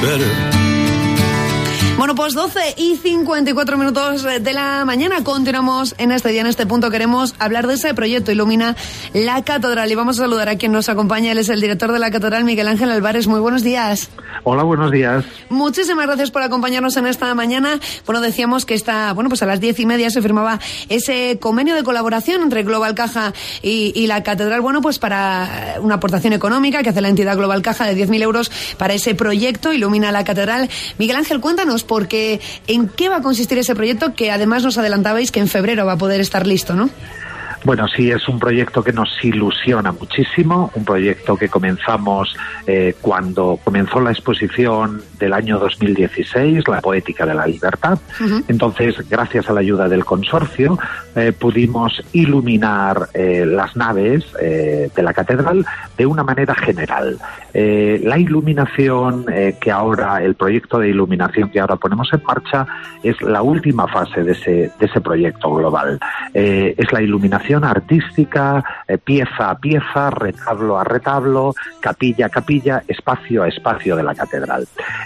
Bueno, pues 12:54 de la mañana. Continuamos en este día, en este punto. Queremos hablar de ese proyecto Ilumina la Catedral. Y vamos a saludar a quien nos acompaña. Él es el director de la Catedral, Miguel Ángel Álvarez. Muy buenos días. Hola, buenos días. Muchísimas gracias por acompañarnos en esta mañana. Bueno, decíamos que pues a las 10:30 se firmaba ese convenio de colaboración entre Global Caja y la Catedral. Bueno, pues para una aportación económica que hace la entidad Global Caja de 10.000 euros para ese proyecto Ilumina la Catedral. Miguel Ángel, cuéntanos, porque ¿en qué va a consistir ese proyecto que además nos adelantabais que en febrero va a poder estar listo, ¿no? Bueno, sí, es un proyecto que nos ilusiona muchísimo, un proyecto que comenzamos cuando comenzó la exposición del año 2016, La Poética de la Libertad. Uh-huh. Entonces, gracias a la ayuda del consorcio, pudimos iluminar las naves de la catedral de una manera general. La iluminación el proyecto de iluminación que ahora ponemos en marcha es la última fase de ese proyecto global. Es la iluminación artística, pieza a pieza, retablo a retablo, capilla a capilla, espacio a espacio de la catedral.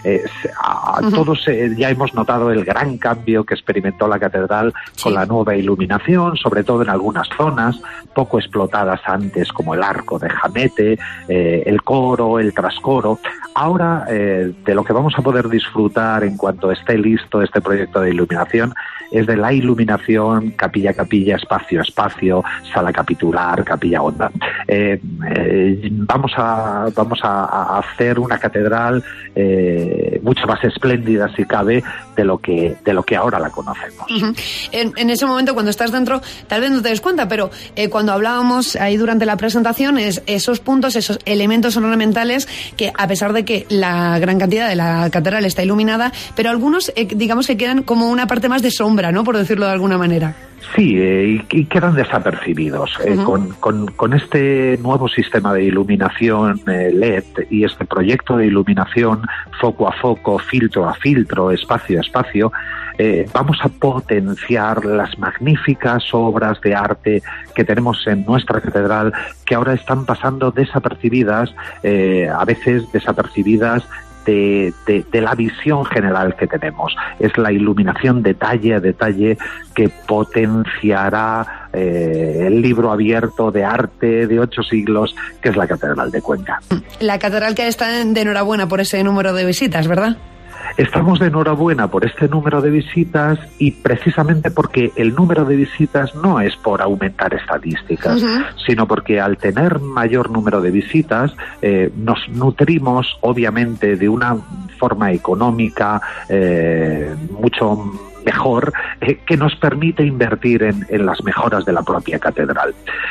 Todos ya hemos notado el gran cambio que experimentó la catedral con la nueva iluminación, sobre todo en algunas zonas poco explotadas antes, como el arco de Jamete, el coro, el trascoro. Ahora, de lo que vamos a poder disfrutar en cuanto esté listo este proyecto de iluminación, es de la iluminación capilla a capilla, espacio a espacio, sala capitular, capilla honda. Vamos a hacer una catedral mucho más espléndida, si cabe, de lo que ahora la conocemos. Uh-huh. En ese momento, cuando estás dentro, tal vez no te des cuenta, pero cuando hablábamos ahí durante la presentación, esos puntos, esos elementos ornamentales que, a pesar de que la gran cantidad de la catedral está iluminada, pero algunos, digamos que quedan como una parte más de sombra, ¿no?, por decirlo de alguna manera. Sí, y quedan desapercibidos. Uh-huh. Con este nuevo sistema de iluminación LED y este proyecto de iluminación foco a foco, filtro a filtro, espacio a espacio, vamos a potenciar las magníficas obras de arte que tenemos en nuestra catedral, que ahora están pasando desapercibidas, a veces desapercibidas de la visión general que tenemos. Es la iluminación detalle a detalle que potenciará el libro abierto de arte de 8 siglos, que es la Catedral de Cuenca. La catedral que está de enhorabuena por ese número de visitas, ¿verdad? Estamos de enhorabuena por este número de visitas, y precisamente porque el número de visitas no es por aumentar estadísticas, uh-huh, sino porque al tener mayor número de visitas nos nutrimos obviamente de una forma económica mucho mejor, que nos permite invertir en las mejoras de la propia catedral.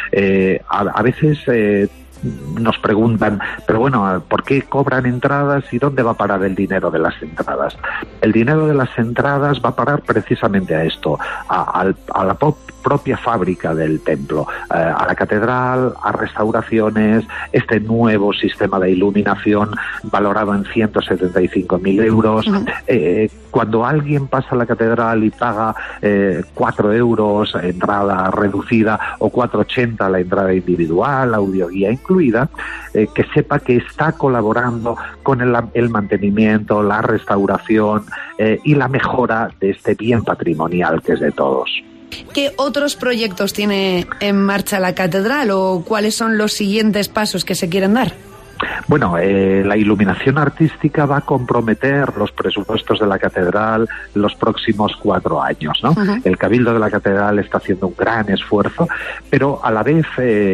A veces nos preguntan, pero bueno, ¿por qué cobran entradas y dónde va a parar el dinero de las entradas? El dinero de las entradas va a parar precisamente a esto, a la propia fábrica del templo, a la catedral, a restauraciones, este nuevo sistema de iluminación valorado en 175.000 euros. Uh-huh. Cuando alguien pasa a la catedral y paga 4 euros entrada reducida o 4,80 la entrada individual, audioguía incluida, que sepa que está colaborando con el mantenimiento, la restauración y la mejora de este bien patrimonial que es de todos. ¿Qué otros proyectos tiene en marcha la catedral o cuáles son los siguientes pasos que se quieren dar? Bueno, la iluminación artística va a comprometer los presupuestos de la catedral los próximos 4 años, ¿no? Uh-huh. El Cabildo de la Catedral está haciendo un gran esfuerzo, pero a la vez,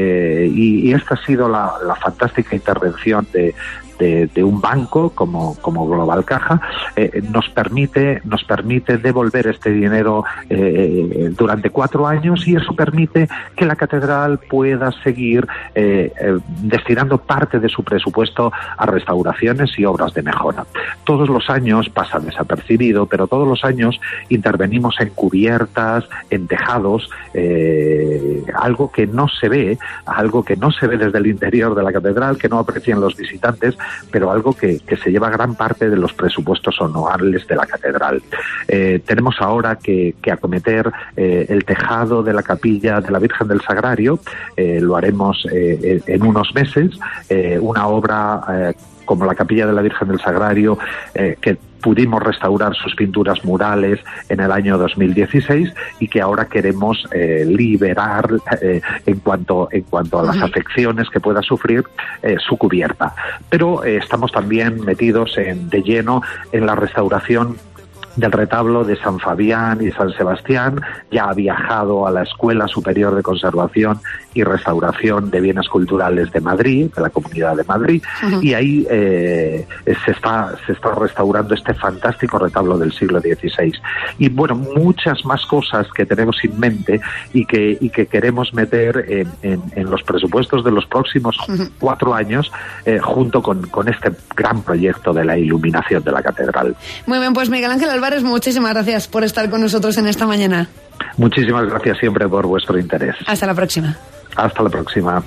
y esta ha sido la fantástica intervención de un banco como Global Caja, nos permite devolver este dinero durante 4 años, y eso permite que la catedral pueda seguir destinando parte de su presupuesto a restauraciones y obras de mejora. Todos los años pasa desapercibido, pero todos los años intervenimos en cubiertas, en tejados, algo que no se ve desde el interior de la catedral, que no aprecian los visitantes, pero algo que se lleva gran parte de los presupuestos anuales de la catedral. Tenemos ahora que acometer el tejado de la capilla de la Virgen del Sagrario, lo haremos en unos meses, una obra como la Capilla de la Virgen del Sagrario, que pudimos restaurar sus pinturas murales en el año 2016 y que ahora queremos liberar en cuanto a las afecciones que pueda sufrir su cubierta. Pero estamos también metidos de lleno en la restauración del retablo de San Fabián y San Sebastián. Ya ha viajado a la Escuela Superior de Conservación y Restauración de Bienes Culturales de Madrid, de la Comunidad de Madrid, y ahí se está restaurando este fantástico retablo del siglo XVI. Y bueno, muchas más cosas que tenemos en mente y que queremos meter en los presupuestos de los próximos 4 años, junto con este gran proyecto de la iluminación de la catedral. Muy bien, pues Miguel Ángel Álvarez, muchísimas gracias por estar con nosotros en esta mañana. Muchísimas gracias siempre por vuestro interés. Hasta la próxima. Hasta la próxima.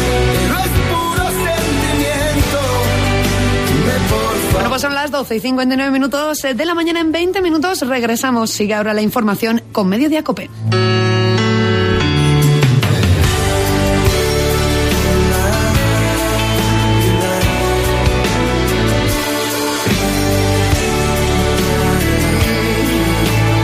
Bueno, pues son las 12:59 de la mañana. En 20 minutos regresamos. Sigue ahora la información con Mediodía COPE.